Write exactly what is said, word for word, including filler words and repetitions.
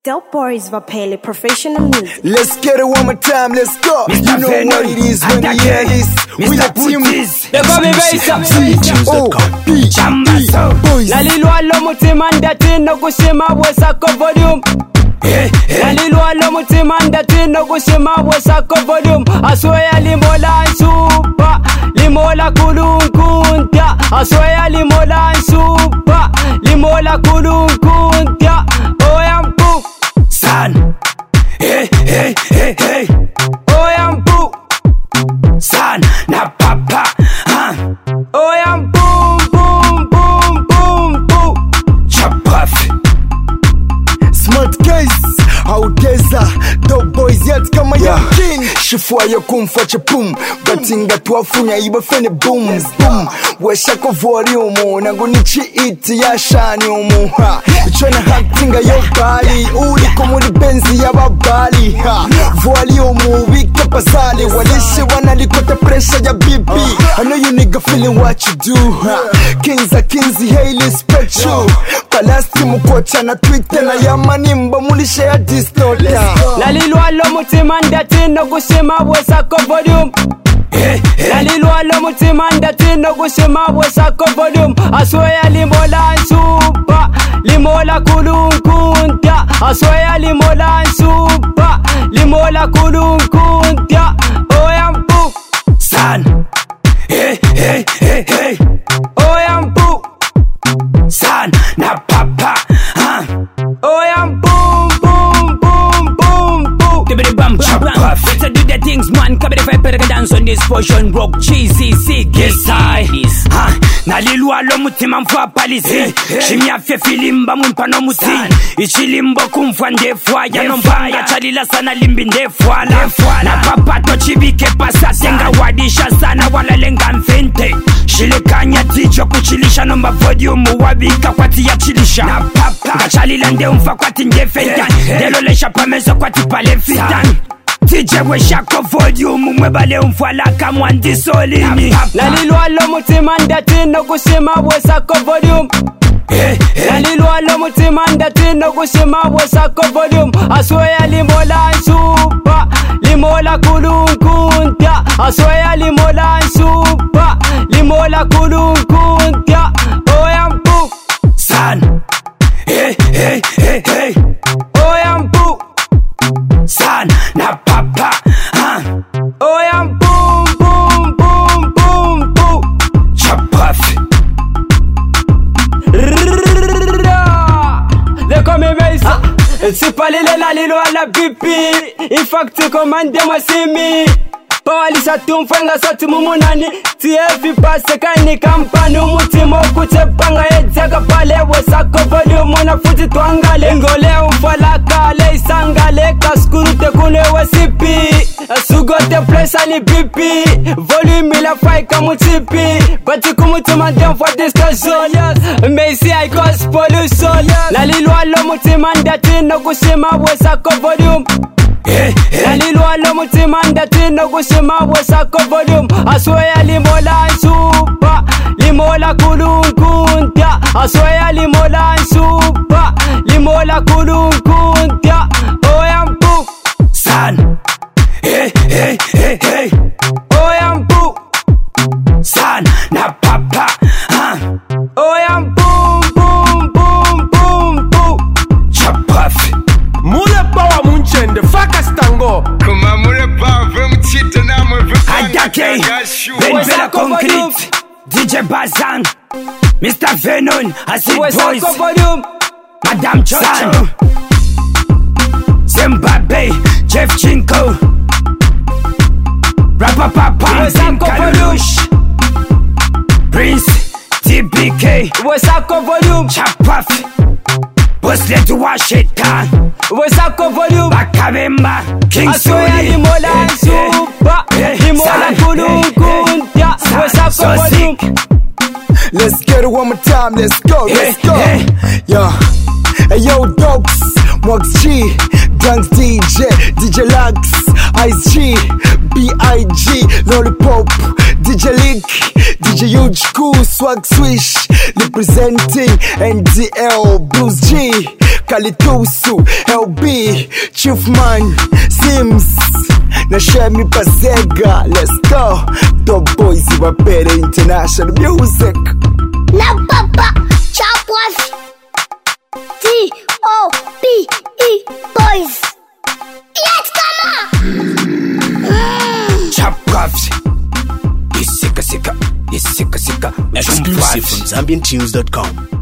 Dope Boys Vapele professional music. Let's get it one more time, let's go. Mister You know Venom, what it is when you hear this. We the team. They call me Baser. Oh, B, Chambaso. boys. Nalilwa lo mutima ndati no kushima wesa ko volume. Nalilwa lo mutima ndati no kushima wesa ko volume. Aswaya limola nsupa, limola kulunkuntia. Aswaya limola nsupa, limola kulunkuntia. Oyampu san. Hey hey hey hey. Oyampu san na papa. Oyampu boom boom boom boom. Chapaf. Smart guys, hauteza Dope Boys yet kama ya king. Shifua ya kumfache pum, batinga tuwafunya iba fene boom boom. Weshako volume, nangunichi iti ya shani umu. Ichwana hatinga yo bali, uli kumuli benzi ya babali. Volume, wike pasali, walishi wanalikota pressure ya bibi. I know you nigga feeling what you do. Kinza kinzi haili spectru. Palasti mukocha na Twitter na yamani mba mulisha ya disnota. Nalilwa lo mutima ndati no kushima wesa ko volume. Nalilwa lo mutima ndati no kushima wesa ko volume. Aswaya limola nsupa, limola kulunkuntia. Aswaya limola nsupa, limola kulunkuntia. Oyampu san. Hey hey hey hey. Oyampu san na papa. Oyampu boom boom boom boom. Tibidi bam bam bam. Let's do the things, man. Kabidi five perega dance on this portion. Rock cheesy sick. Yes I. Nalilwa lo mutima mfwa palisi. Shimya fe filimba mumpano muti. Ichilimbo kumfwa ndefwa ya nomba ya chalila sana limbi ndefwa la. Na papa to chibike pasa tenga wadisha sana wala lenga mfente. Shilekanya ticho kuchilisha nomba volume wabika kwati ya chilisha. Na papa kachalila nde umfa kwati ndefenta. Delo lesha pamezo kwati pale fitan. Tije weshako volume mwebale umfwala kamwandi solini. Nalilwa lo mutima ndati no kushima wesa ko volume. Nalilwa lo mutima ndati no kushima wesa ko volume. Aswaya limola nsupa, limola kulunkuntia. Aswaya limola nsupa, limola kulunkuntia. Oyampu san. Hey hey hey hey. Oyampu san na papa. Oyampu boom boom boom boom. Chapaf. They call me Baser. Si palile la lilo ala pipi. In fact commande moi simi. Pawali sa tumfanga sa tumumunani. Tiefi pase kani kampani. Umutimo kuchepanga edzaka pale. Wesako volume na futi tuangale. Ngole umfala kale isangale. Kaskuru te kune wesipi. Sugote presa ni pipi. Volume la faika mutipi. Bati kumutuma demfwa distortion. Messi I cause pollution. Nalilwa lo mutima ndati no kushima wesako volume. Nalilwa lo mutima ndati no kushima wesa ko volume. Aswaya limola nsupa, limola kulunkuntia. Aswaya limola nsupa, limola kulunkuntia. Oyampu san. Hey hey hey hey. Oyampu san na papa. Oyampu boom boom boom boom. Chapaf. Mule power munchende faka stango. Kuma mule power vemchita na mwe Adake Benvela Concrete D J Bazan Mister Venom Acid Boys Madame Chocho Zimbabwe Jeff Chinko Rapper Papa Zim Kalush Prince T B K Wesako Volume Chapaf Boss let to wash it down. Wesako Volume Bakabemba King Aswaya limola nsupa, limola kulunkuntia. Wesako Volume. Let's get it one more time, let's go, let's go. Yo, hey yo dogs, Mox G, Dunks D J, D J Lux, Ice G, B I G, Lollipop, D J Lick, D J Huge Cool, Swag Swish, representing N D L, Bruce G, Kalitusu, L B Chiefman Sims na Shemi Pazega. Let's go. Top Boys Wapele International Music. Na Papa Chapwafi T O P E Boys. Let's come on. Chapwafi Isika sika Isika sika Exclusive from Zambian Tunes dot com.